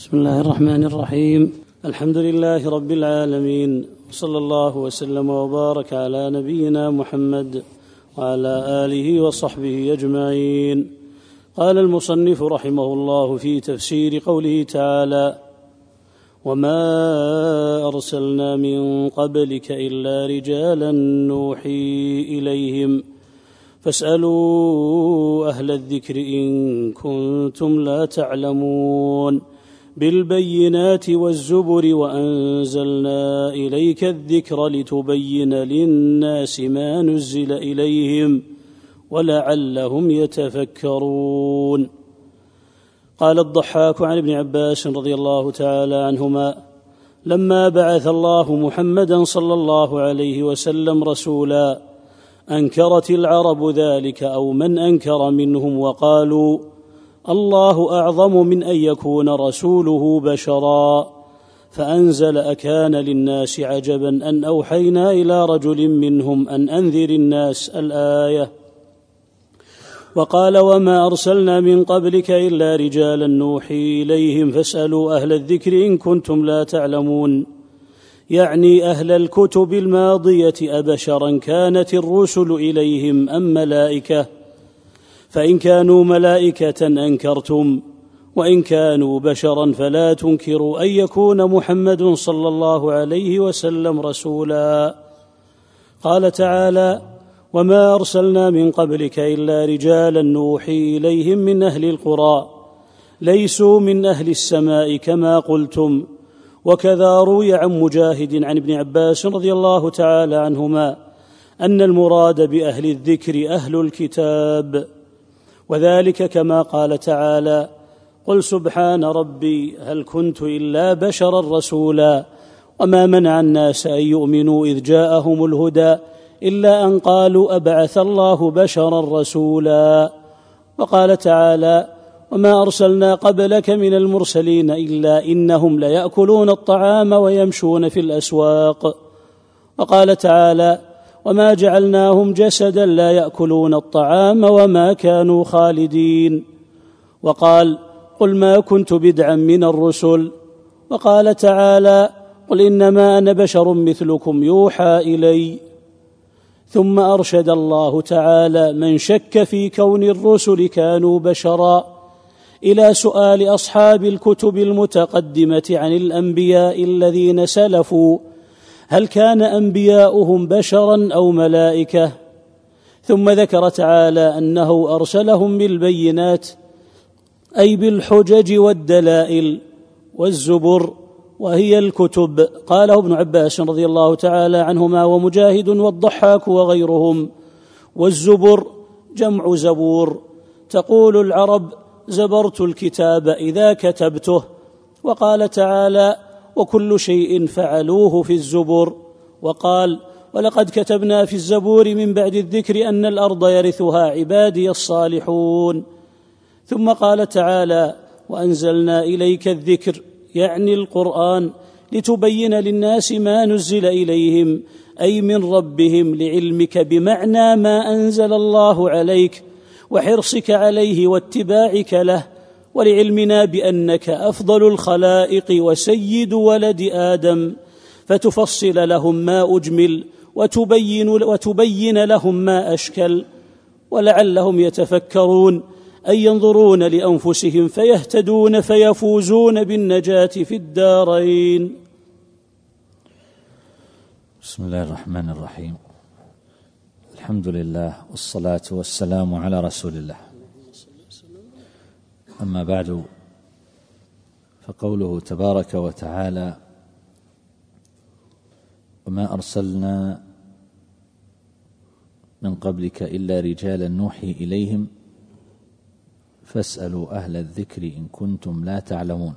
بسم الله الرحمن الرحيم. الحمد لله رب العالمين، صلى الله وسلم وبارك على نبينا محمد وعلى آله وصحبه أجمعين. قال المصنف رحمه الله في تفسير قوله تعالى: وما أرسلنا من قبلك إلا رجالا نوحي إليهم فاسألوا أهل الذكر إن كنتم لا تعلمون بالبينات والزبر وأنزلنا إليك الذكر لتبين للناس ما نزل إليهم ولعلهم يتفكرون. قال الضحاك عن ابن عباس رضي الله تعالى عنهما: لما بعث الله محمدا صلى الله عليه وسلم رسولا أنكرت العرب ذلك أو من أنكر منهم وقالوا: الله أعظم من أن يكون رسوله بشرا، فأنزل: أكان للناس عجبا أن أوحينا إلى رجل منهم أن أنذر الناس الآية. وقال: وما أرسلنا من قبلك إلا رجالا نوحي إليهم فاسألوا أهل الذكر إن كنتم لا تعلمون، يعني أهل الكتب الماضية أبشرا كانت الرسل إليهم أم ملائكة؟ فإن كانوا ملائكة أنكرتم، وإن كانوا بشرا فلا تنكروا أن يكون محمد صلى الله عليه وسلم رسولا. قال تعالى: وما أرسلنا من قبلك إلا رجالا نوحي إليهم من أهل القرى ليسوا من أهل السماء كما قلتم. وكذا روي عن مجاهد عن ابن عباس رضي الله تعالى عنهما أن المراد بأهل الذكر أهل الكتاب، وذلك كما قال تعالى: قل سبحان ربي هل كنت إلا بشرا رسولا وما منع الناس أن يؤمنوا إذ جاءهم الهدى إلا أن قالوا أبعث الله بشرا رسولا. وقال تعالى: وما أرسلنا قبلك من المرسلين إلا إنهم ليأكلون الطعام ويمشون في الأسواق. وقال تعالى: وما جعلناهم جسدا لا يأكلون الطعام وما كانوا خالدين. وقال: قل ما كنت بدعا من الرسل. وقال تعالى: قل إنما أنا بشر مثلكم يوحى إلي. ثم أرشد الله تعالى من شك في كون الرسل كانوا بشرا إلى سؤال أصحاب الكتب المتقدمة عن الأنبياء الذين سلفوا: هل كان أنبياؤهم بشرا أو ملائكة؟ ثم ذكر تعالى أنه أرسلهم بالبينات، أي بالحجج والدلائل والزبر، وهي الكتب. قاله ابن عباس رضي الله تعالى عنهما ومجاهد والضحاك وغيرهم. والزبر جمع زبور، تقول العرب: زبرت الكتاب إذا كتبته. وقال تعالى: وكل شيء فعلوه في الزبر. وقال: ولقد كتبنا في الزبور من بعد الذكر أن الأرض يرثها عبادي الصالحون. ثم قال تعالى: وأنزلنا إليك الذكر، يعني القرآن، لتبين للناس ما نزل إليهم، أي من ربهم، لعلمك بمعنى ما أنزل الله عليك وحرصك عليه واتباعك له، ولعلمنا بأنك أفضل الخلائق وسيد ولد آدم، فتفصل لهم ما أجمل وتبين لهم ما أشكل، ولعلهم يتفكرون أي ينظرون لأنفسهم فيهتدون فيفوزون بالنجاة في الدارين. بسم الله الرحمن الرحيم. الحمد لله والصلاة والسلام على رسول الله. أما بعد، فقوله تبارك وتعالى: وما أرسلنا من قبلك إلا رجالا نوحي إليهم فاسألوا أهل الذكر إن كنتم لا تعلمون.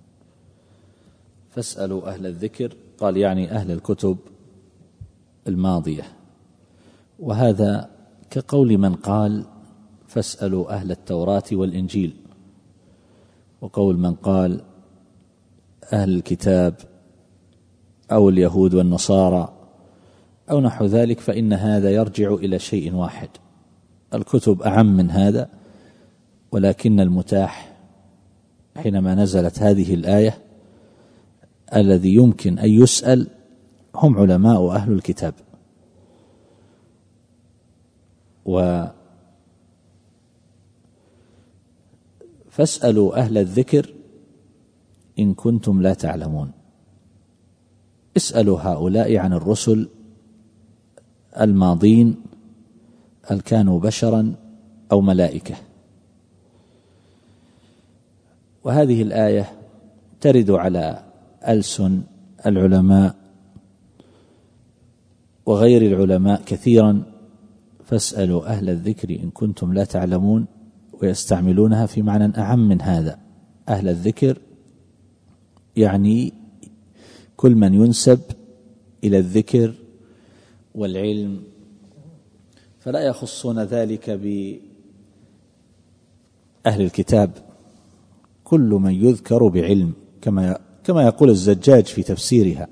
فاسألوا أهل الذكر، قال يعني أهل الكتب الماضية، وهذا كقول من قال: فاسألوا أهل التوراة والإنجيل، وقول من قال: أهل الكتاب أو اليهود والنصارى أو نحو ذلك، فإن هذا يرجع إلى شيء واحد. الكتب أعم من هذا، ولكن المتاح حينما نزلت هذه الآية الذي يمكن أن يسأل هم علماء أهل الكتاب. فاسألوا أهل الذكر إن كنتم لا تعلمون. اسألوا هؤلاء عن الرسل الماضين هل كانوا بشرا أو ملائكة. وهذه الآية ترد على ألسن العلماء وغير العلماء كثيرا، فاسألوا أهل الذكر إن كنتم لا تعلمون، ويستعملونها في معنى أعم من هذا. أهل الذكر يعني كل من ينسب إلى الذكر والعلم، فلا يخصون ذلك بأهل الكتاب، كل من يذكر بعلم كما يقول الزجاج في تفسيرها.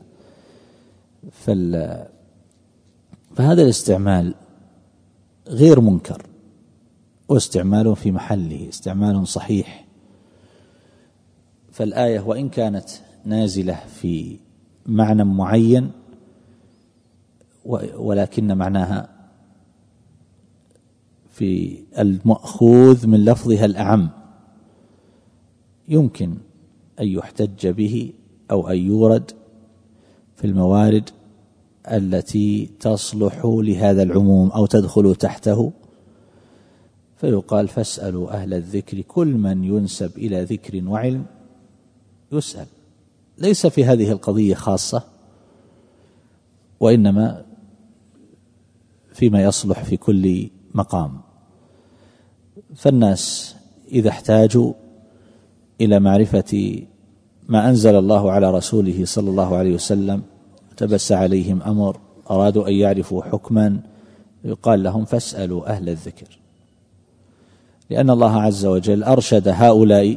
فهذا الاستعمال غير منكر، واستعمال في محله، استعمال صحيح. فالآية وإن كانت نازلة في معنى معين، ولكن معناها في المأخوذ من لفظها الأعم، يمكن أن يحتج به أو أن يورد في الموارد التي تصلح لهذا العموم أو تدخل تحته، فيقال فاسألوا أهل الذكر. كل من ينسب إلى ذكر وعلم يسأل، ليس في هذه القضية خاصة، وإنما فيما يصلح في كل مقام. فالناس إذا احتاجوا إلى معرفة ما أنزل الله على رسوله صلى الله عليه وسلم، تبس عليهم أمر، أرادوا أن يعرفوا حكما، يقال لهم فاسألوا أهل الذكر، لأن الله عز وجل أرشد هؤلاء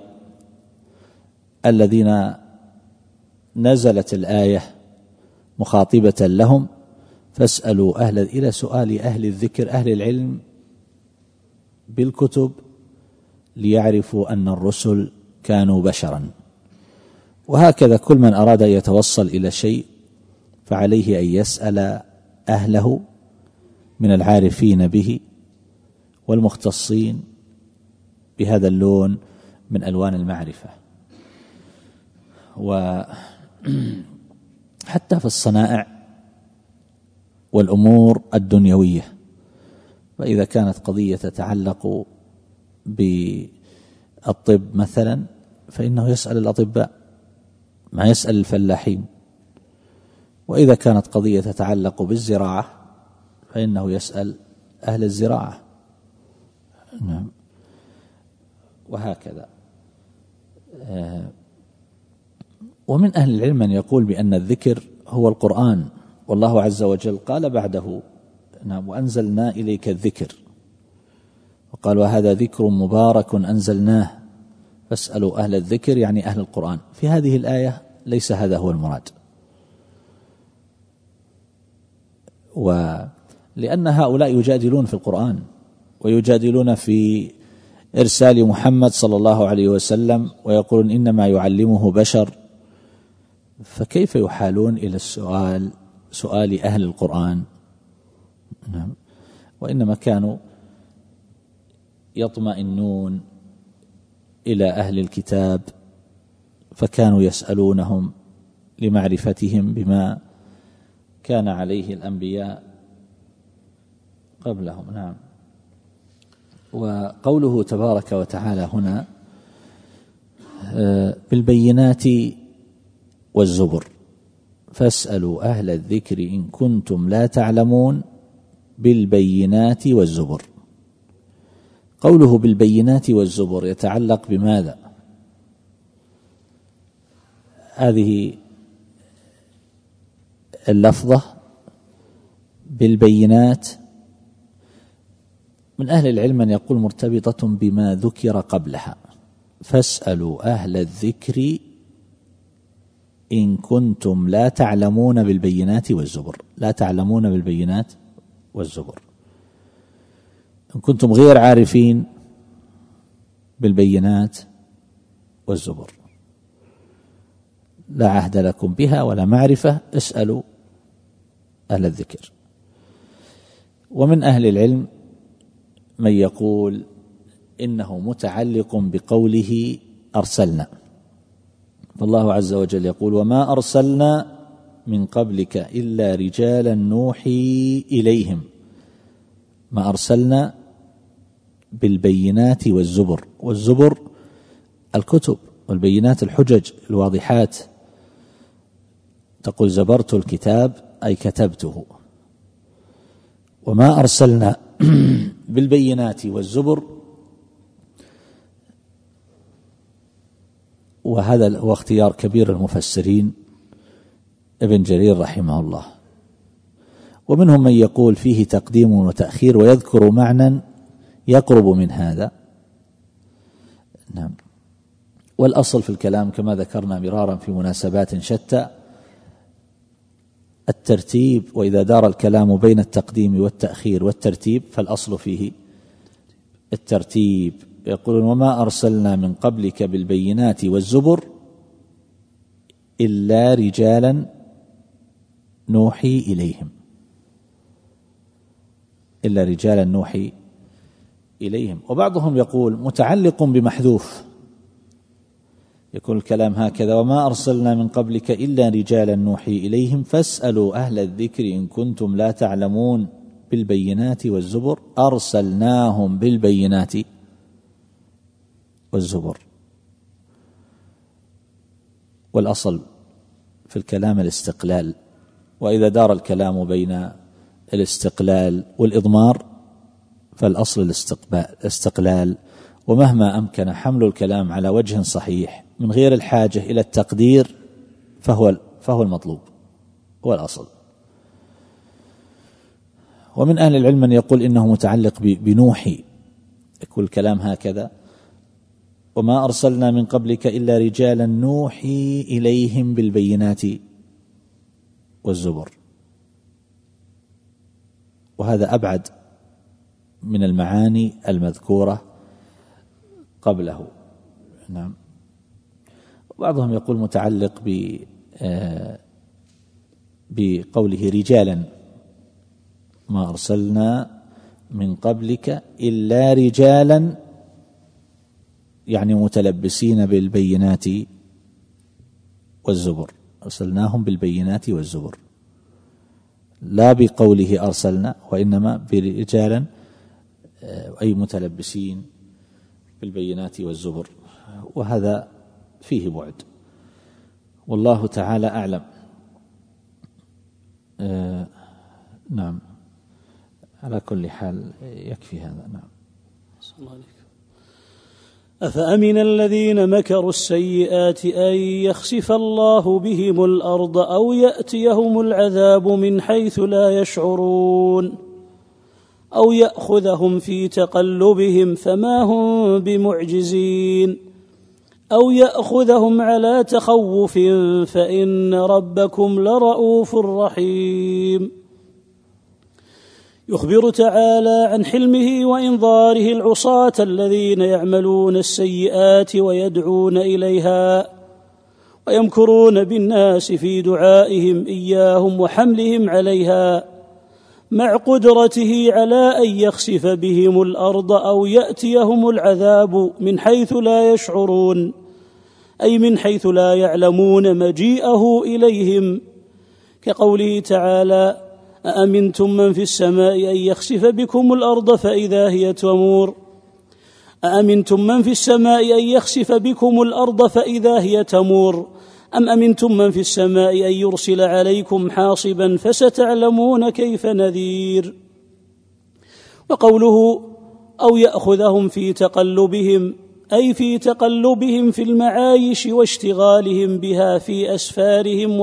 الذين نزلت الآية مخاطبة لهم، فاسألوا إلى سؤال أهل الذكر، أهل العلم بالكتب، ليعرفوا أن الرسل كانوا بشرا. وهكذا كل من أراد أن يتوصل إلى شيء فعليه أن يسأل أهله من العارفين به والمختصين بهذا اللون من ألوان المعرفة. وحتى في الصنائع والأمور الدنيوية، فإذا كانت قضية تتعلق بالطب مثلا فإنه يسأل الأطباء ما يسأل الفلاحين، وإذا كانت قضية تتعلق بالزراعة فإنه يسأل أهل الزراعة. نعم. وهكذا. ومن أهل العلم من يقول بأن الذكر هو القرآن، والله عز وجل قال بعده نعم وأنزلنا إليك الذكر، وقال وهذا ذكر مبارك أنزلناه فاسألوا أهل الذكر، يعني أهل القرآن. في هذه الآية ليس هذا هو المراد، ولأن هؤلاء يجادلون في القرآن ويجادلون في إرسال محمد صلى الله عليه وسلم، ويقولون إنما يعلمه بشر، فكيف يحالون إلى سؤال أهل القرآن؟ نعم. وإنما كانوا يطمئنون إلى أهل الكتاب، فكانوا يسألونهم لمعرفتهم بما كان عليه الأنبياء قبلهم. نعم. وقوله تبارك وتعالى هنا بالبينات والزبر، فاسألوا أهل الذكر إن كنتم لا تعلمون، بالبينات والزبر. قوله بالبينات والزبر يتعلق بماذا؟ هذه اللفظة بالبينات من أهل العلم من يقول مرتبطة بما ذكر قبلها، فاسألوا أهل الذكر إن كنتم لا تعلمون بالبينات والزبر. لا تعلمون بالبينات والزبر، إن كنتم غير عارفين بالبينات والزبر، لا عهد لكم بها ولا معرفة، اسألوا أهل الذكر. ومن أهل العلم من يقول إنه متعلق بقوله أرسلنا، فالله عز وجل يقول: وما أرسلنا من قبلك إلا رجالا نوحي إليهم. ما أرسلنا بالبينات والزبر، والزبر الكتب، والبينات الحجج الواضحات. تقول زبرت الكتاب أي كتبته. وما أرسلنا بالبينات والزبر، وهذا هو اختيار كبير المفسرين ابن جرير رحمه الله. ومنهم من يقول فيه تقديم وتأخير ويذكر معنى يقرب من هذا. نعم. والأصل في الكلام كما ذكرنا مرارا في مناسبات شتى الترتيب، وإذا دار الكلام بين التقديم والتأخير والترتيب فالأصل فيه الترتيب. يقولون: وما أرسلنا من قبلك بالبينات والزبر إلا رجالا نوحي إليهم، إلا رجالا نوحي إليهم. وبعضهم يقول متعلق بمحذوف، يكون الكلام هكذا: وما أرسلنا من قبلك إلا رجالا نوحي إليهم فاسألوا أهل الذكر إن كنتم لا تعلمون. بالبينات والزبر، أرسلناهم بالبينات والزبر. والأصل في الكلام الاستقلال، وإذا دار الكلام بين الاستقلال والإضمار فالأصل الاستقلال. ومهما أمكن حمل الكلام على وجه صحيح من غير الحاجة إلى التقدير فهو المطلوب، هو الأصل. ومن أهل العلم من يقول إنه متعلق بنوحي، يقول الكلام هكذا: وما أرسلنا من قبلك إلا رجالا نوحي إليهم بالبينات والزبر. وهذا أبعد من المعاني المذكورة قبله. نعم. وبعضهم يقول متعلق بقوله رجالا، ما أرسلنا من قبلك إلا رجالا، يعني متلبسين بالبينات والزبر، أرسلناهم بالبينات والزبر، لا بقوله أرسلنا، وإنما برجالا أي متلبسين بالبينات والزبر. وهذا فيه بعد، والله تعالى أعلم. نعم، على كل حال يكفي هذا. نعم. أفأمن الذين مكروا السيئات أن يخسف الله بهم الأرض أو يأتيهم العذاب من حيث لا يشعرون أو يأخذهم في تقلبهم فما هم بمعجزين أو يأخذهم على تخوف فإن ربكم لرؤوف رحيم. يخبر تعالى عن حلمه وإنظاره العصاة الذين يعملون السيئات ويدعون إليها ويمكرون بالناس في دعائهم إياهم وحملهم عليها، مع قدرته على أن يخسف بهم الأرض أو يأتيهم العذاب من حيث لا يشعرون، أي من حيث لا يعلمون مجيئه إليهم، كقوله تعالى: أأمنتم من في السماء أن يخسف بكم الأرض فإذا هي تمور. أأمنتم من في السماء أن يخسف بكم الأرض فإذا هي تمور أم أمنتم من في السماء أن يرسل عليكم حاصبا فستعلمون كيف نذير. وقوله أو يأخذهم في تقلبهم، أي في تقلبهم في المعايش واشتغالهم بها في أسفارهم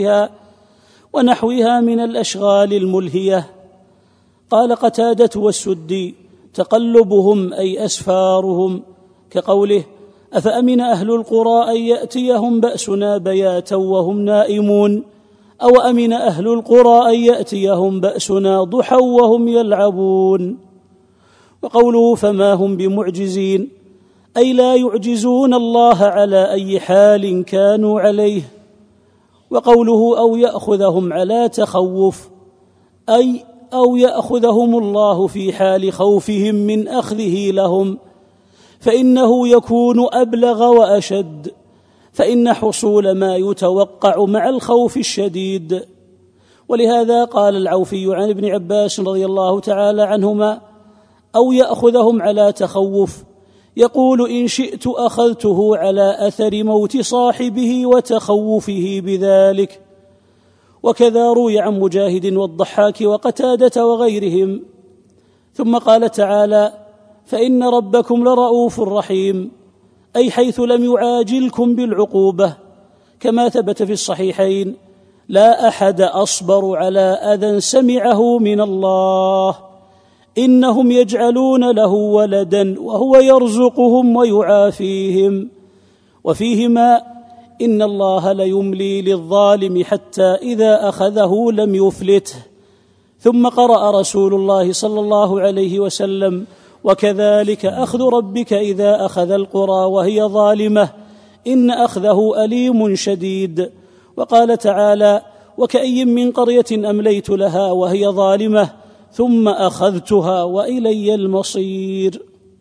ونحوها من الأشغال الملهية. قال قتادة والسدي: تقلبهم أي أسفارهم، كقوله: أفأمن أهل القرى أن يأتيهم بأسنا بياتا وهم نائمون، أو أمن أهل القرى أن يأتيهم بأسنا ضحى وهم يلعبون. وقوله فما هم بمعجزين، أي لا يعجزون الله على أي حال كانوا عليه. وقوله أو يأخذهم على تخوف أي أو يأخذهم الله في حال خوفهم من أخذه لهم، فإنه يكون أبلغ وأشد، فإن حصول ما يتوقع مع الخوف الشديد. ولهذا قال العوفي عن ابن عباس رضي الله تعالى عنهما: أو يأخذهم على تخوف، يقول إن شئت أخذته على أثر موت صاحبه وتخوفه بذلك. وكذا روي عن مجاهد والضحاك وقتادة وغيرهم. ثم قال تعالى: فإن ربكم لرؤوف رحيم، أي حيث لم يعاجلكم بالعقوبة، كما ثبت في الصحيحين: لا أحد أصبر على أذى سمعه من الله، إنهم يجعلون له ولدا وهو يرزقهم ويعافيهم. وفيهما: إن الله ليملي للظالم حتى إذا أخذه لم يفلته. ثم قرأ رسول الله صلى الله عليه وسلم: وكذلك أخذ ربك إذا أخذ القرى وهي ظالمة إن أخذه أليم شديد. وقال تعالى: وكأي من قرية أمليت لها وهي ظالمة ثم أخذتها وإلي المصير.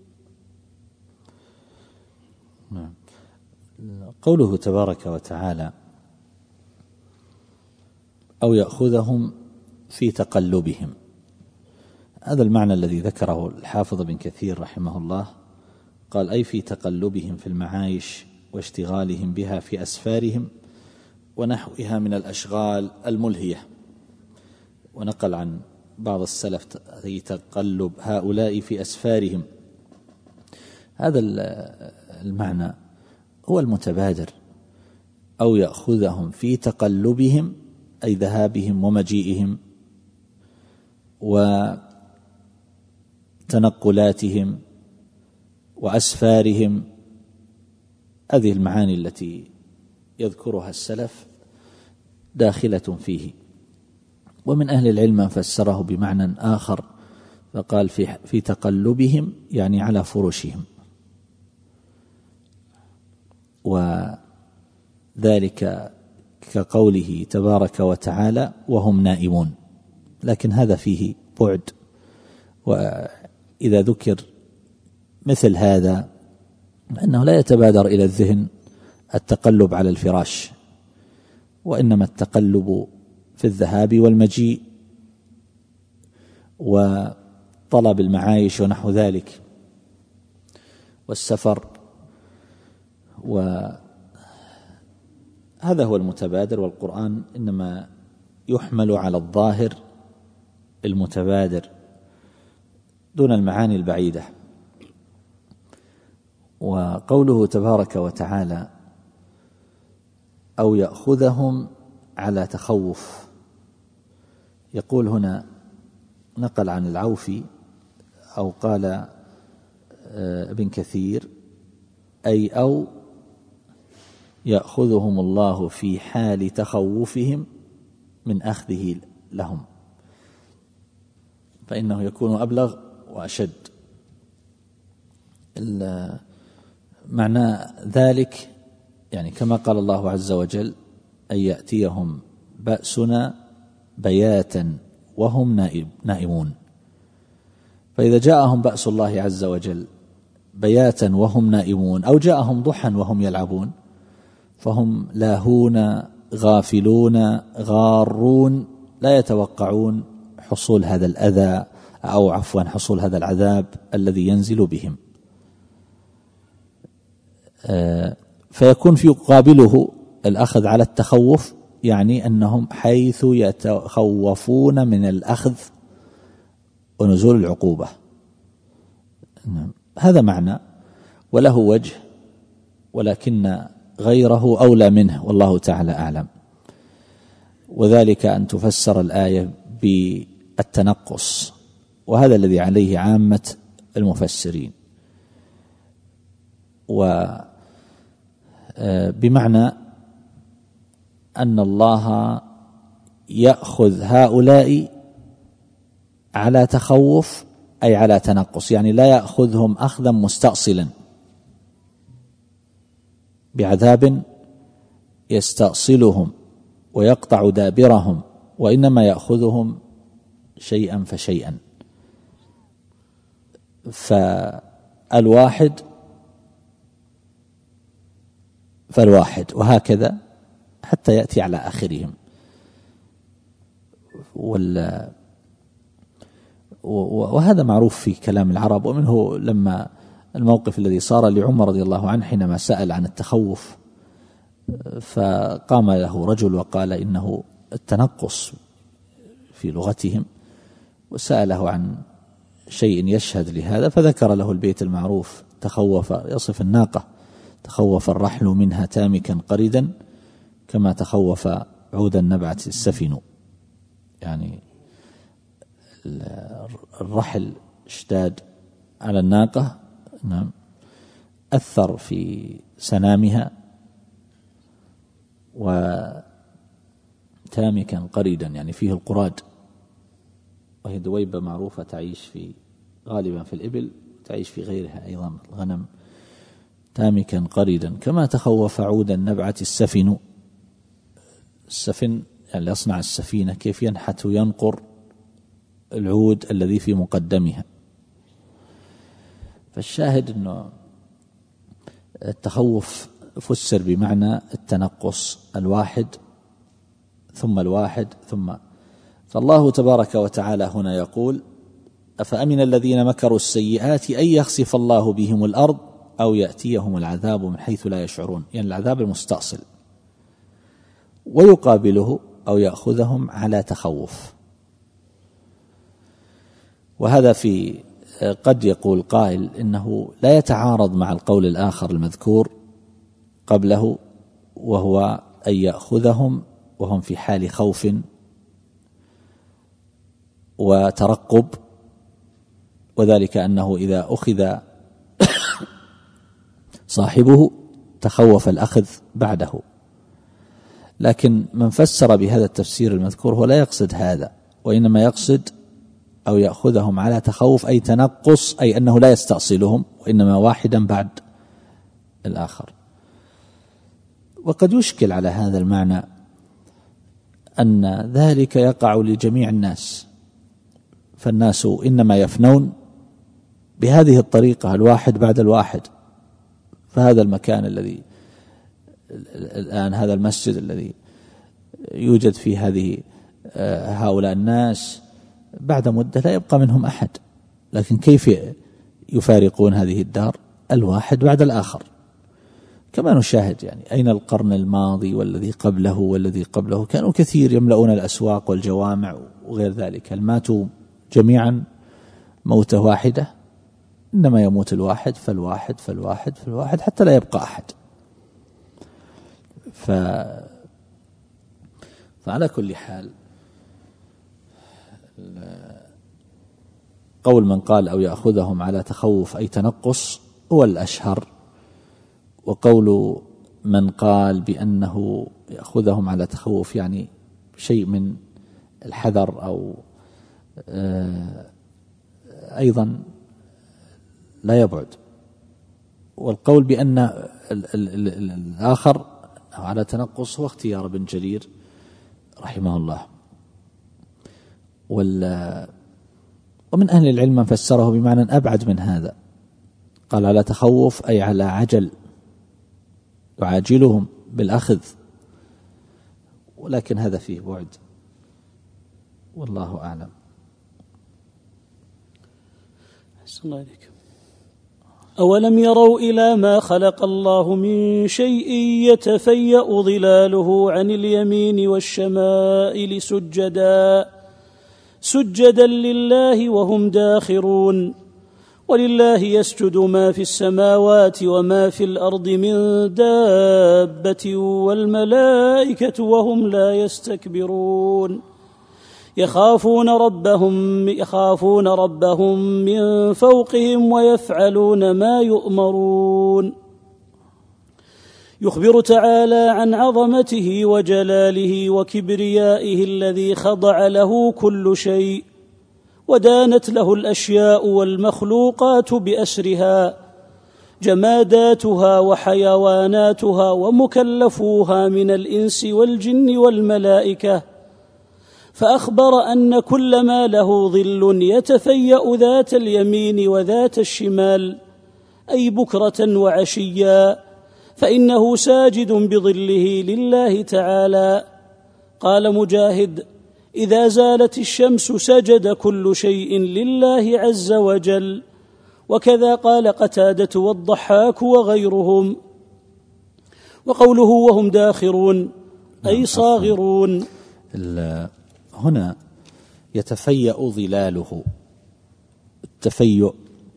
قوله تبارك وتعالى: أو يأخذهم في تقلبهم، هذا المعنى الذي ذكره الحافظ بن كثير رحمه الله، قال: أي في تقلبهم في المعايش واشتغالهم بها في أسفارهم ونحوها من الأشغال الملهية. ونقل عن بعض السلف في تقلب هؤلاء في أسفارهم. هذا المعنى هو المتبادر: أو يأخذهم في تقلبهم، أي ذهابهم ومجيئهم وتنقلاتهم وأسفارهم. هذه المعاني التي يذكرها السلف داخلة فيه. ومن أهل العلم من فسره بمعنى آخر فقال: في تقلبهم يعني على فرشهم، وذلك كقوله تبارك وتعالى: وهم نائمون. لكن هذا فيه بعد، وإذا ذكر مثل هذا أنه لا يتبادر إلى الذهن التقلب على الفراش، وإنما التقلب في الذهاب والمجيء وطلب المعايش ونحو ذلك والسفر. وهذا هو المتبادر، والقرآن إنما يحمل على الظاهر المتبادر دون المعاني البعيدة. وقوله تبارك وتعالى: أو يأخذهم على تخوف، يقول هنا نقل عن العوفي أو قال ابن كثير: أي أو يأخذهم الله في حال تخوفهم من أخذه لهم، فإنه يكون أبلغ وأشد. معنى ذلك يعني كما قال الله عز وجل: أن يأتيهم بأسنا بياتا وهم نائمون. فإذا جاءهم بأس الله عز وجل بياتا وهم نائمون، أو جاءهم ضحى وهم يلعبون، فهم لاهون غافلون غارون، لا يتوقعون حصول هذا الأذى أو عفوا حصول هذا العذاب الذي ينزل بهم. فيكون في قابله الأخذ على التخوف، يعني أنهم حيث يتخوفون من الأخذ ونزول العقوبة. هذا معنى وله وجه، ولكن غيره أولى منه، والله تعالى أعلم. وذلك أن تفسر الآية بالتنقص، وهذا الذي عليه عامة المفسرين، وبمعنى أن الله يأخذ هؤلاء على تخوف أي على تنقص، يعني لا يأخذهم أخذا مستأصلا، بعذاب يستأصلهم ويقطع دابرهم، وإنما يأخذهم شيئا فشيئا. فالواحد وهكذا حتى يأتي على آخرهم. وهذا معروف في كلام العرب، ومنه لما الموقف الذي صار لعمر رضي الله عنه حينما سأل عن التخوف، فقام له رجل وقال إنه التنقص في لغتهم، وسأله عن شيء يشهد لهذا، فذكر له البيت المعروف: تخوف، يصف الناقة: تخوف الرحل منها تامكا قردا كما تخوف عود النبعة السفن. يعني الرحل اشتاد على الناقة، نعم، أثر في سنامها، وتامكا قردا يعني فيه القراد، وهي دويبة معروفة تعيش غالبا في الإبل، تعيش في غيرها أيضا الغنم. تامكا قردا كما تخوف عود النبعة السفن. السفن يعني يصنع السفينة، كيف ينحت وينقر العود الذي في مقدمها. فالشاهد أنه التخوف فسر بمعنى التنقص، الواحد ثم الواحد ثم. فالله تبارك وتعالى هنا يقول: أفأمن الذين مكروا السيئات أن يخسف الله بهم الأرض أو يأتيهم العذاب من حيث لا يشعرون، يعني العذاب المستأصل. ويقابله أو يأخذهم على تخوف. وهذا قد يقول قائل إنه لا يتعارض مع القول الآخر المذكور قبله، وهو أن يأخذهم وهم في حال خوف وترقب، وذلك أنه إذا أخذ صاحبه تخوف الأخذ بعده. لكن من فسر بهذا التفسير المذكور هو لا يقصد هذا، وإنما يقصد أو يأخذهم على تخوف، أي تنقص، أي أنه لا يستأصلهم، وإنما واحدا بعد الآخر. وقد يشكل على هذا المعنى أن ذلك يقع لجميع الناس، فالناس إنما يفنون بهذه الطريقة، الواحد بعد الواحد. فهذا المكان الذي الآن، هذا المسجد الذي يوجد فيه هؤلاء الناس، بعد مدة لا يبقى منهم أحد، لكن كيف يفارقون هذه الدار؟ الواحد بعد الآخر. كما نشاهد يعني أين القرن الماضي والذي قبله والذي قبله، كانوا كثير يملؤون الأسواق والجوامع وغير ذلك، هل ماتوا جميعا موتة واحدة؟ إنما يموت الواحد فالواحد فالواحد فالواحد حتى لا يبقى أحد. فعلى كل حال، قول من قال أو يأخذهم على تخوف أي تنقص هو الأشهر، وقول من قال بأنه يأخذهم على تخوف يعني شيء من الحذر أو أيضا لا يبعد. والقول بأن الآخر على تنقص هو اختيار ابن جرير رحمه الله. ومن أهل العلم من فسره بمعنى أبعد من هذا، قال على تخوف أي على عجل، يعاجلهم بالأخذ، ولكن هذا فيه بعد، والله أعلم. أحسن الله إليك. أولم يروا إلى ما خلق الله من شيء يتفيأ ظلاله عن اليمين والشمائل سجدا لله وهم داخرون. ولله يسجد ما في السماوات وما في الأرض من دابة والملائكة وهم لا يستكبرون يخافون ربهم من فوقهم ويفعلون ما يؤمرون. يخبر تعالى عن عظمته وجلاله وكبريائه الذي خضع له كل شيء ودانت له الأشياء والمخلوقات بأسرها، جماداتها وحيواناتها ومكلفوها من الإنس والجن والملائكة، فأخبر أن كل ما له ظل يتفيأ ذات اليمين وذات الشمال، أي بكرة وعشيا، فإنه ساجد بظله لله تعالى. قال مجاهد: إذا زالت الشمس سجد كل شيء لله عز وجل. وكذا قال قتادة والضحاك وغيرهم. وقوله وهم داخرون أي صاغرون. هنا يتفيأ ظلاله، التفيؤ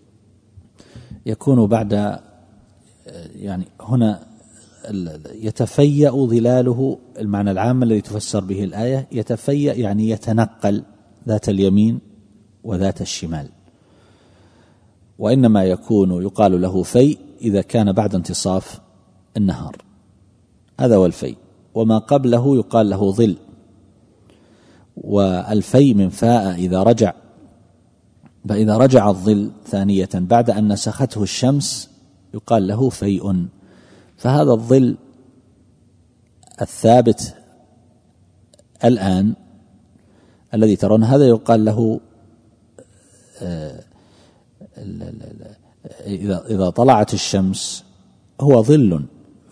يكون بعد، يعني هنا يتفيأ ظلاله، المعنى العام الذي تفسر به الآية يتفيأ يعني يتنقل ذات اليمين وذات الشمال، وإنما يكون يقال له في إذا كان بعد انتصاف النهار، هذا هو الفي، وما قبله يقال له ظل. والفي من فاء إذا رجع، فإذا رجع الظل ثانية بعد أن نسخته الشمس يقال له فيء. فهذا الظل الثابت الآن الذي ترون هذا يقال له إذا طلعت الشمس هو ظل،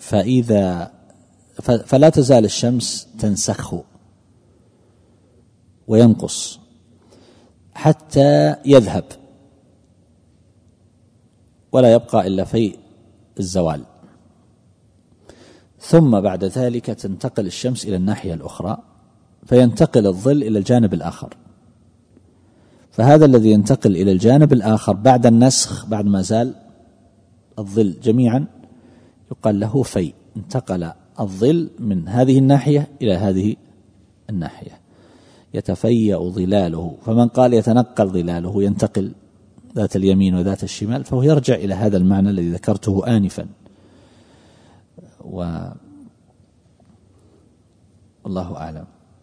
فلا تزال الشمس تنسخه وينقص حتى يذهب ولا يبقى إلا في الزوال، ثم بعد ذلك تنتقل الشمس إلى الناحية الأخرى فينتقل الظل إلى الجانب الآخر. فهذا الذي ينتقل إلى الجانب الآخر بعد النسخ، بعد ما زال الظل جميعا، يقال له في، انتقل الظل من هذه الناحية إلى هذه الناحية، يتفيأ ظلاله. فمن قال يتنقل ظلاله ينتقل ذات اليمين وذات الشمال، فهو يرجع إلى هذا المعنى الذي ذكرته آنفا. والله أعلم.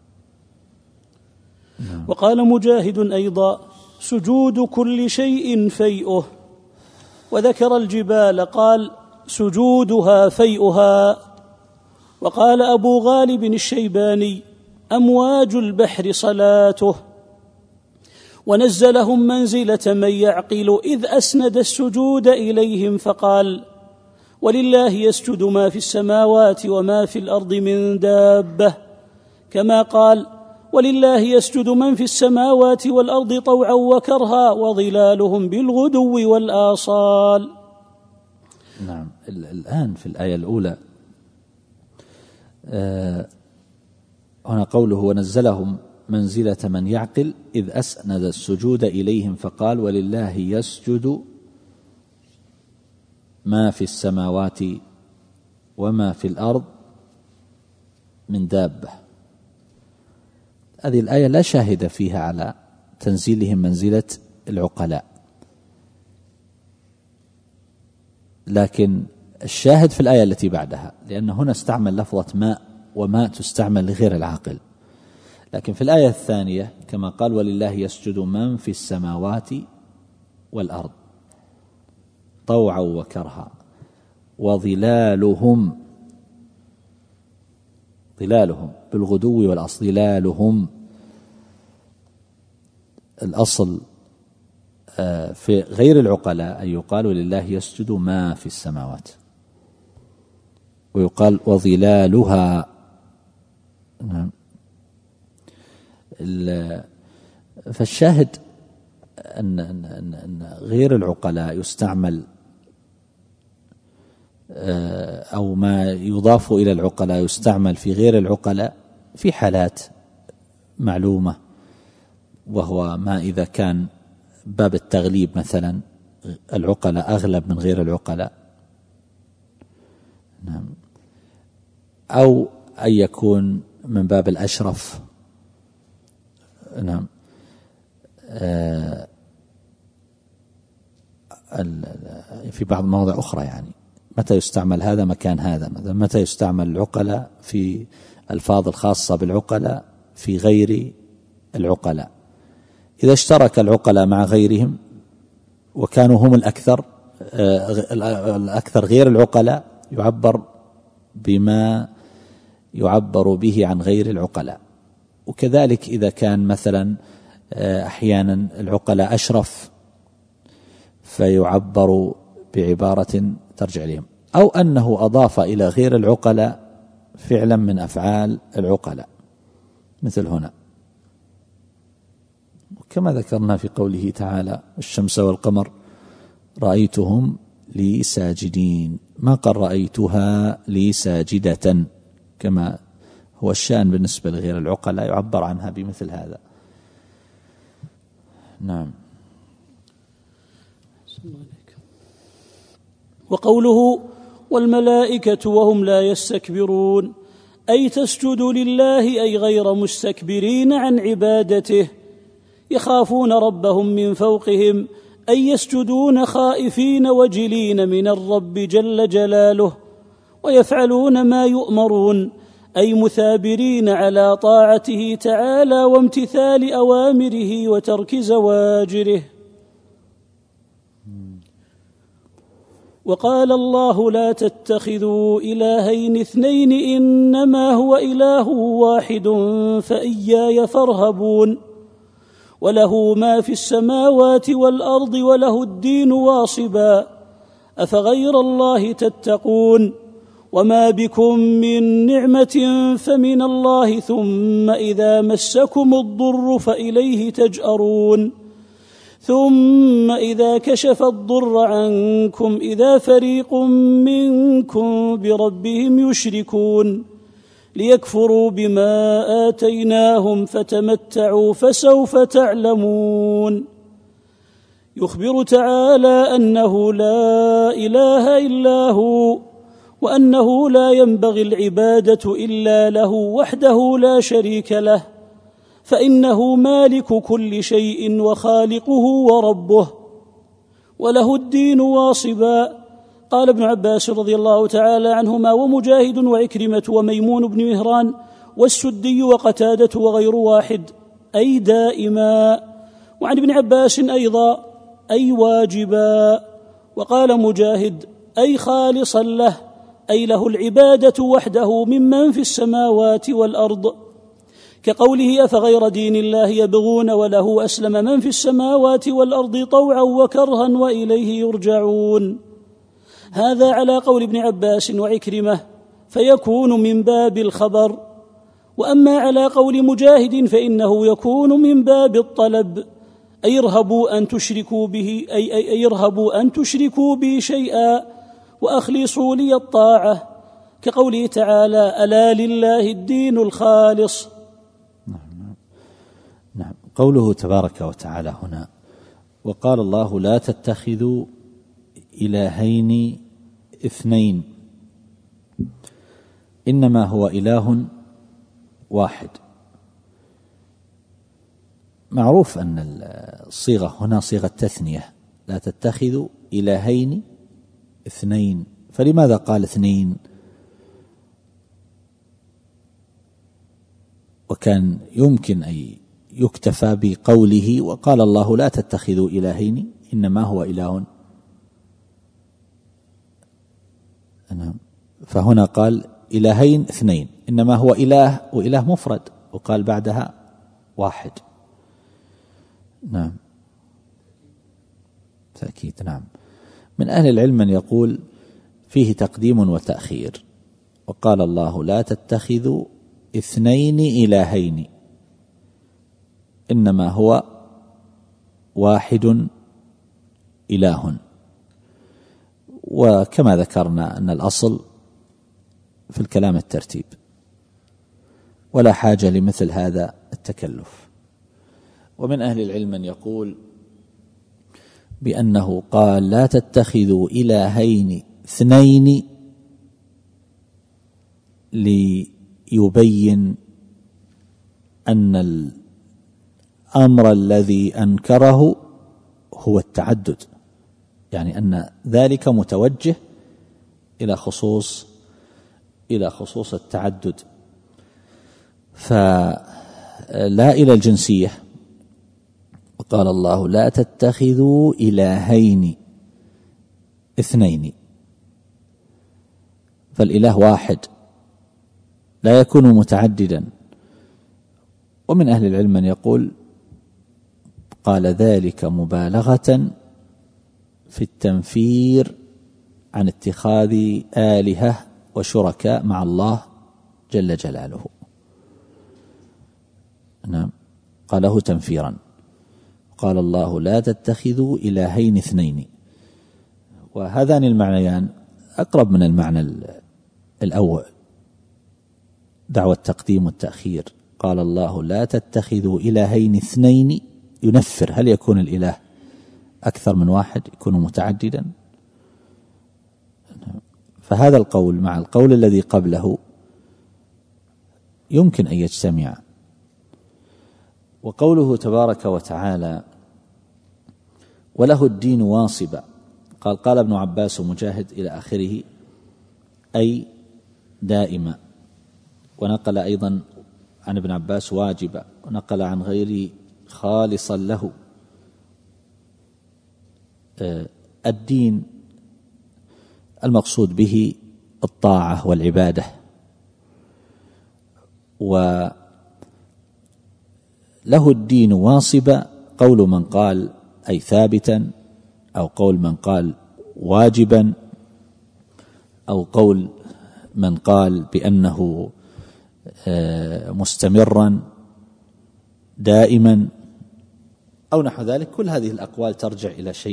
وقال مجاهد أيضا: سجود كل شيء فيئه. وذكر الجبال قال: سجودها فيئها. وقال أبو غالب الشيباني: أمواج البحر صلاته. ونزلهم منزلة من يعقل إذ أسند السجود إليهم فقال: ولله يسجد ما في السماوات وما في الأرض من دابة، كما قال: ولله يسجد من في السماوات والأرض طوعا وكرها وظلالهم بالغدو والآصال. نعم. الآن في الآية الأولى هنا قوله: ونزلهم منزلة من يعقل إذ أسند السجود إليهم فقال: ولله يسجد ما في السماوات وما في الأرض من دابة. هذه الآية لا شاهد فيها على تنزيلهم منزلة العقلاء، لكن الشاهد في الآية التي بعدها، لأن هنا استعمل لفظة ماء، وماء تستعمل لغير العاقل. لكن في الآية الثانية كما قال: ولله يسجد من في السماوات والأرض طوعا وكرها وظلالهم بالغدو والأصل، ظلالهم الأصل في غير العقلاء أن يقال: ولله يسجد ما في السماوات، ويقال: وظلالها. فالشاهد أن غير العقلاء يستعمل، أو ما يضاف إلى العقلاء يستعمل في غير العقلاء في حالات معلومة، وهو ما إذا كان باب التغليب مثلا العقلاء أغلب من غير العقلاء، نعم، أو أن يكون من باب الأشرف، نعم، في بعض المواضع أخرى. يعني متى يستعمل هذا مكان هذا، متى يستعمل العقلاء في الفاظ الخاصة بالعقلاء في غير العقلاء. إذا اشترك العقلاء مع غيرهم وكانوا هم الأكثر الأكثر غير العقلاء يعبر بما يعبر به عن غير العقلاء. وكذلك إذا كان مثلا أحيانا العقلاء أشرف فيعبر بعبارة ترجع إليهم، أو أنه أضاف إلى غير العقلاء فعلا من أفعال العقلاء، مثل هنا كما ذكرنا في قوله تعالى: الشمس والقمر رأيتهم لي ساجدين، ما قال رأيتها لي ساجدة كما هو الشأن بالنسبة لغير العقلاء، يعبر عنها بمثل هذا. نعم. وقوله: والملائكة وهم لا يستكبرون، أي تسجد لله، أي غير مستكبرين عن عبادته، يخافون ربهم من فوقهم، أي يسجدون خائفين وجلين من الرب جل جلاله، ويفعلون ما يؤمرون، أي مثابرين على طاعته تعالى وامتثال أوامره وترك زواجره. وقال الله: لا تتخذوا إلهين اثنين إنما هو إله واحد فإياي فارهبون، وله ما في السماوات والأرض وله الدين واصبا، أفغير الله تتقون، وما بكم من نعمة فمن الله، ثم إذا مسكم الضر فإليه تجأرون، ثم إذا كشف الضر عنكم إذا فريق منكم بربهم يشركون، ليكفروا بما آتيناهم فتمتعوا فسوف تعلمون. يخبر تعالى أنه لا إله إلا هو، وأنه لا ينبغي العبادة إلا له وحده لا شريك له، فإنه مالك كل شيء وخالقه وربه، وله الدين واصبا. قال ابن عباس رضي الله تعالى عنهما ومجاهد وعكرمة وميمون بن مهران والسدي وقتادة وغير واحد، أي دائما. وعن ابن عباس أيضا أي واجبا. وقال مجاهد أي خالصا له، أي له العبادة وحده ممن في السماوات والأرض، كقوله: أفغير دين الله يبغون وله أسلم من في السماوات والأرض طوعا وكرها وإليه يرجعون. هذا على قول ابن عباس وعكرمة، فيكون من باب الخبر. وأما على قول مجاهد فإنه يكون من باب الطلب، أي ارهبوا أن تشركوا به، أي ارهبوا أن تشركوا بي شيئا وأخلصوا لي الطاعة، كقوله تعالى: ألا لله الدين الخالص. نعم. قوله تبارك وتعالى هنا: وقال الله: لا تتخذوا إلهين اثنين إنما هو إله واحد. معروف أن الصيغة هنا صيغة تثنية، لا تتخذوا إلهين اثنين، فلماذا قال اثنين؟ وكان يمكن أن يكتفى بقوله: وقال الله لا تتخذوا إلهين إنما هو إله. فهنا قال إلهين اثنين، إنما هو إله، وإله مفرد، وقال بعدها واحد. نعم، تأكيد. نعم. من أهل العلم من يقول فيه تقديم وتأخير، وقال الله لا تتخذوا اثنين إلهين إنما هو واحد إله. وكما ذكرنا أن الأصل في الكلام الترتيب، ولا حاجة لمثل هذا التكلف. ومن أهل العلم من يقول بأنه قال لا تتخذوا إلهين اثنين ليبين أن الأمر الذي أنكره هو التعدد، يعني أن ذلك متوجه إلى خصوص التعدد، فلا إلى الجنسية. وقال الله لا تتخذوا إلهين اثنين، فالإله واحد لا يكون متعددا. ومن أهل العلم من يقول قال ذلك مبالغة في التنفير عن اتخاذ آلهة وشركاء مع الله جل جلاله. نعم، قاله تنفيرا، قال الله لا تتخذوا إلهين اثنين. وهذان المعنيان أقرب من المعنى الأول، دعوى التقديم والتأخير. قال الله لا تتخذوا إلهين اثنين، ينفر، هل يكون الإله أكثر من واحد، يكون متعددا؟ فهذا القول مع القول الذي قبله يمكن أن يجتمع. وقوله تبارك وتعالى وله الدين واصبا، قال ابن عباس ومجاهد إلى آخره أي دائما، ونقل أيضا عن ابن عباس واجبا، ونقل عن غيره خالصا له. الدين المقصود به الطاعة والعبادة، وله الدين واصبا قول من قال أي ثابتا، أو قول من قال واجبا، أو قول من قال بأنه مستمرا دائما أو نحو ذلك. كل هذه الأقوال ترجع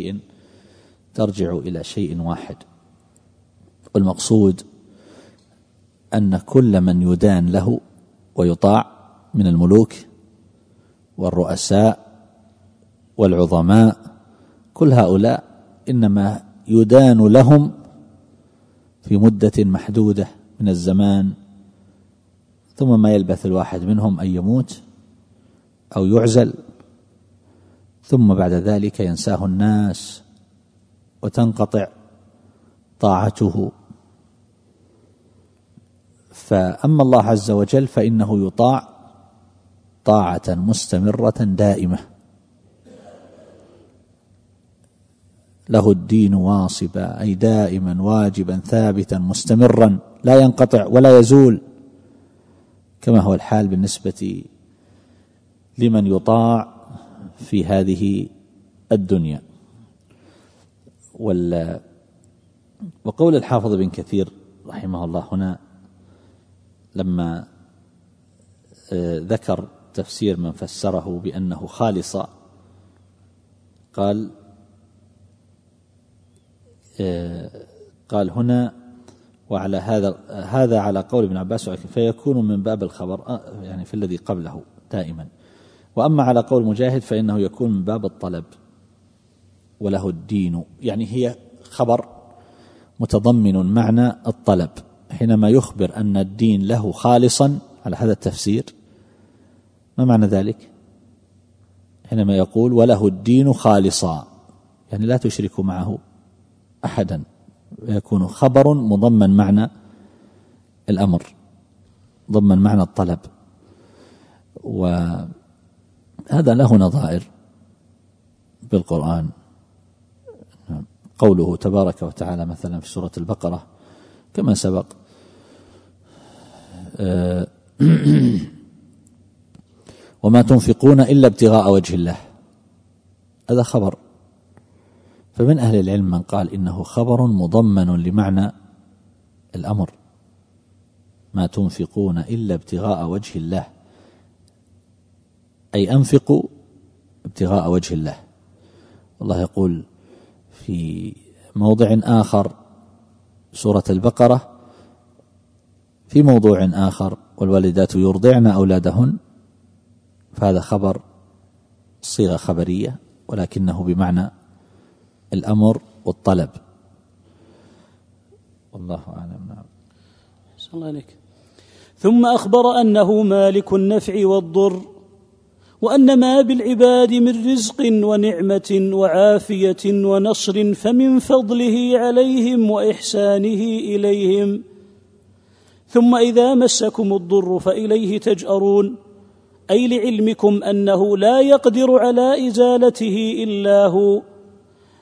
إلى شيء واحد. والمقصود أن كل من يدان له ويطاع من الملوك والرؤساء والعظماء، كل هؤلاء إنما يدان لهم في مدة محدودة من الزمان، ثم ما يلبث الواحد منهم أن يموت أو يعزل، ثم بعد ذلك ينساه الناس وتنقطع طاعته. فأما الله عز وجل فإنه يطاع طاعة مستمرة دائمة. له الدين واصبا أي دائما واجبا ثابتا مستمرا لا ينقطع ولا يزول، كما هو الحال بالنسبة لمن يطاع في هذه الدنيا. وقول الحافظ بن كثير رحمه الله هنا لما ذكر تفسير من فسره بأنه خالصا، قال هنا وعلى هذا على قول ابن عباس فيكون من باب الخبر، يعني في الذي قبله دائما. وأما على قول مجاهد فإنه يكون من باب الطلب. وله الدين يعني هي خبر متضمن معنى الطلب، حينما يخبر أن الدين له خالصا على هذا التفسير. ما معنى ذلك؟ حينما يقول وله الدين خالصا يعني لا تشرك معه أحدا، يكون خبر مضمن معنى الأمر، ضمن معنى الطلب. وهذا له نظائر بالقرآن، قوله تبارك وتعالى مثلا في سورة البقرة كما سبق وما تنفقون إلا ابتغاء وجه الله، هذا خبر. فمن أهل العلم من قال إنه خبر مضمن لمعنى الأمر، ما تنفقون إلا ابتغاء وجه الله، أي أنفقوا ابتغاء وجه الله. الله يقول في موضع آخر سورة البقرة في موضوع آخر والوالدات يرضعن أولادهن، فهذا خبر صيغة خبرية ولكنه بمعنى الأمر والطلب. والله أعلم. نعم. صلى الله عليك. ثم أخبر أنه مالك النفع والضر، وأن ما بالعباد من رزق ونعمة وعافية ونصر فمن فضله عليهم وإحسانه إليهم. ثم إذا مسكم الضر فإليه تجأرون، أي لعلمكم أنه لا يقدر على إزالته إلا هو،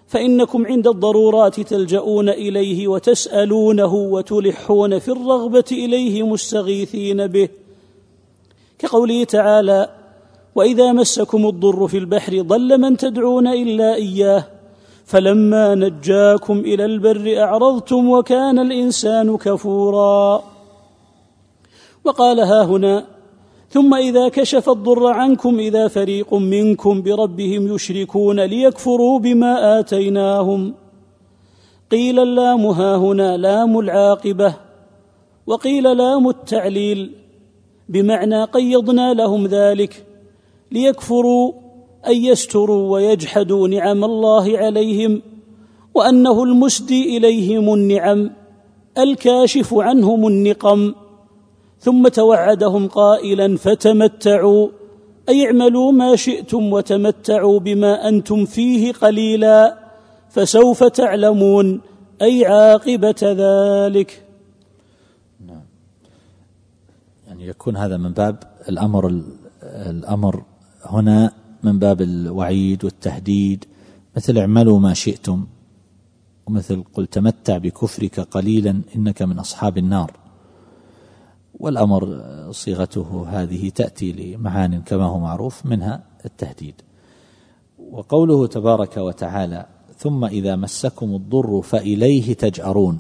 فإنكم عند الضرورات تلجؤون إليه وتسألونه وتلحون في الرغبة إليه مستغيثين به، كقوله تعالى: وإذا مسكم الضر في البحر ضل من تدعون إلا إياه فلما نجاكم إلى البر أعرضتم وكان الإنسان كفورا. وقال هاهنا: ثم إذا كشف الضر عنكم إذا فريق منكم بربهم يشركون ليكفروا بما آتيناهم. قيل اللام هاهنا لام العاقبة، وقيل لام التعليل، بمعنى قيضنا لهم ذلك ليكفروا أي يستروا ويجحدوا نعم الله عليهم، وأنه المسدي إليهم النعم الكاشف عنهم النقم. ثم توعدهم قائلا: فتمتعوا أي اعملوا ما شئتم وتمتعوا بما أنتم فيه قليلا فسوف تعلمون أي عاقبة ذلك. نعم. يعني يكون هذا من باب الأمر هنا من باب الوعيد والتهديد، مثل اعملوا ما شئتم، ومثل قل تمتع بكفرك قليلا إنك من أصحاب النار. والأمر صيغته هذه تأتي لمعان كما هو معروف، منها التهديد. وقوله تبارك وتعالى: ثم إذا مسكم الضر فإليه تجأرون.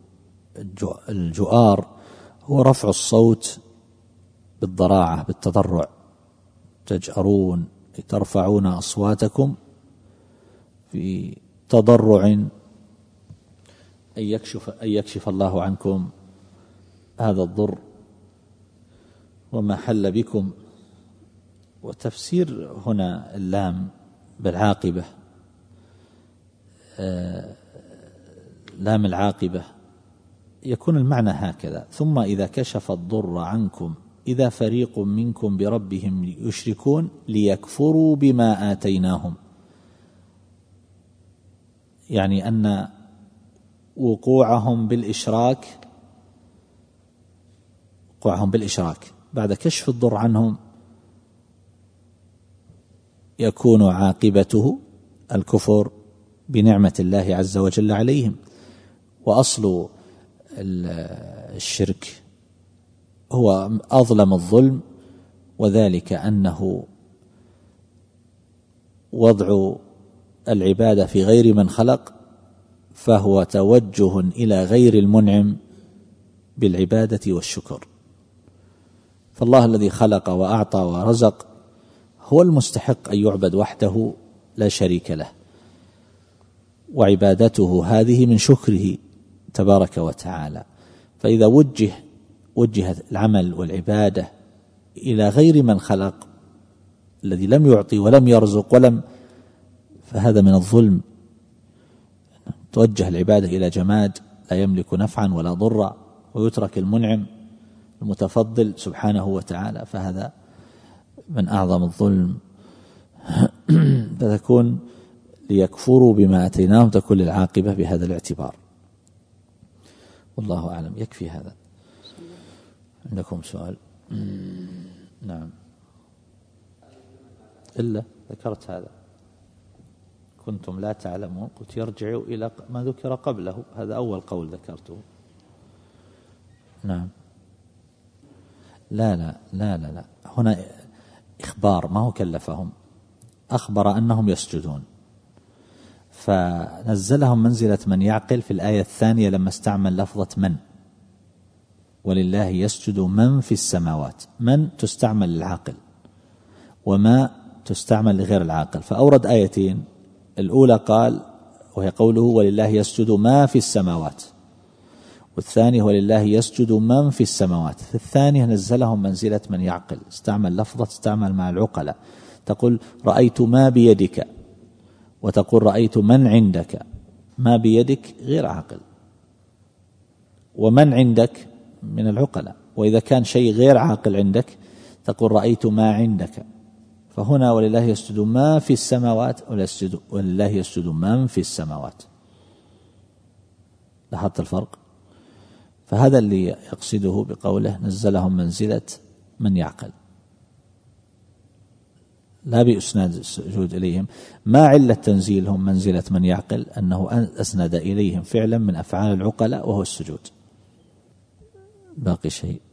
الجؤار هو رفع الصوت بالضراعة بالتضرع، تجأرون ترفعون أصواتكم في تضرع أن يكشف الله عنكم هذا الضر وما حل بكم. وتفسير هنا اللام بالعاقبة، لام العاقبة يكون المعنى هكذا: ثم إذا كشف الضر عنكم إذا فريق منكم بربهم يشركون ليكفروا بما آتيناهم. يعني أن وقوعهم بالإشراك بعد كشف الضر عنهم يكون عاقبته الكفر بنعمة الله عز وجل عليهم. وأصل الشرك هو أظلم الظلم، وذلك أنه وضع العبادة في غير من خلق، فهو توجه إلى غير المنعم بالعبادة والشكر. فالله الذي خلق وأعطى ورزق هو المستحق أن يعبد وحده لا شريك له، وعبادته هذه من شكره تبارك وتعالى. فإذا وجه العمل والعبادة إلى غير من خلق الذي لم يعطي ولم يرزق فهذا من الظلم. توجه العبادة إلى جماد لا يملك نفعا ولا ضرا ويترك المنعم المتفضل سبحانه وتعالى، فهذا من أعظم الظلم. فتكون ليكفروا بما أتيناهم، تكون العاقبة بهذا الاعتبار. والله أعلم. يكفي هذا. عندكم سؤال؟ نعم. إلا ذكرت هذا، كنتم لا تعلمون، قلت يرجع إلى ما ذكر قبله، هذا أول قول ذكرته. نعم. لا هنا إخبار، ما هو كلفهم، أخبر أنهم يسجدون، فنزلهم منزلة من يعقل في الآية الثانية لما استعمل لفظة من، ولله يسجد من في السماوات. من تستعمل للعاقل وما تستعمل لغير العاقل، فأورد آيتين. الأولى قال وهي قوله ولله يسجد ما في السماوات، والثاني ولله يسجد من في السماوات. في الثانية نزلهم منزلة من يعقل، استعمل لفظة استعمل مع العقلاء. تقول رأيت ما بيدك، وتقول رأيت من عندك. ما بيدك غير عاقل، ومن عندك من العقلاء. وإذا كان شيء غير عاقل عندك تقول رأيت ما عندك. فهنا ولله يسجد ما في السماوات ولله يسجد من في السماوات. لاحظت الفرق؟ فهذا اللي يقصده بقوله نزلهم منزلة من يعقل، لا بإسناد السجود إليهم. ما علة تنزيلهم منزلة من يعقل؟ أنه أسند إليهم فعلا من أفعال العقلاء وهو السجود. باقي شيء؟